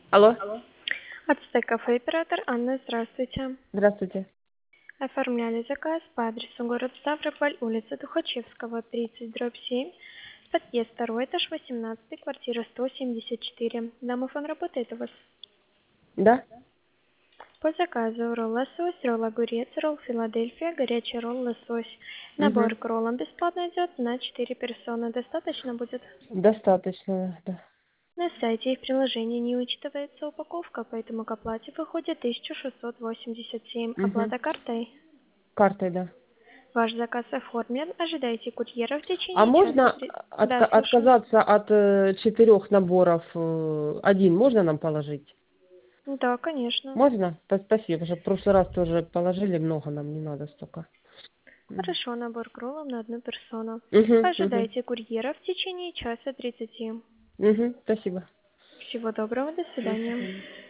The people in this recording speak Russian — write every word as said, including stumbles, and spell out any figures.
Алло, Ацтек кафе оператор Анна, здравствуйте. здравствуйте. Оформляли заказ по адресу город Ставрополь, улица Тухачевского, тридцать, дробь семь, подъезд второй, этаж восемнадцатый, квартира сто семьдесят четыре. Домофон работает у вас? Да? По заказу ролл лосось, ролл огурец, ролл Филадельфия, горячий ролл лосось. Набор Угу. к роллам бесплатно идет на четыре персоны. Достаточно будет? Достаточно, да. На сайте и в приложении не учитывается упаковка, поэтому к оплате выходит тысяча шестьсот восемьдесят семь. Угу. Оплата картой. Картой, да. Ваш заказ оформлен. Ожидайте курьера в А течение часа. можно три- Да, отка- слушаю. отказаться от э, четырех наборов? э, один можно нам положить? Да, конечно. Можно? Спа- Спасибо. Уже в прошлый раз тоже положили много, нам не надо столько. Хорошо, набор кролов на одну персону. Угу, угу, Ожидайте курьера в течение часа тридцати. угу. Спасибо. Всего доброго, до До свидания. свидания.